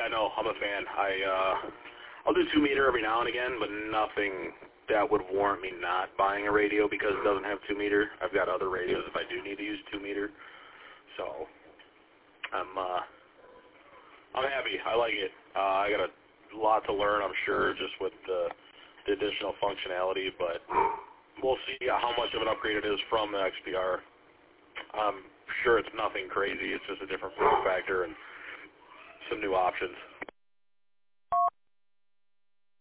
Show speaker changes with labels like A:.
A: Yeah, no, I'm a fan. I'll do 2-meter every now and again, but nothing that would warrant me not buying a radio because it doesn't have 2-meter. I've got other radios if I do need to use 2-meter. So I'm happy. I like it. I got a lot to learn, I'm sure, just with the additional functionality, but we'll see how much of an upgrade it is from the XPR. I'm sure it's nothing crazy. It's just a different form factor and some new options.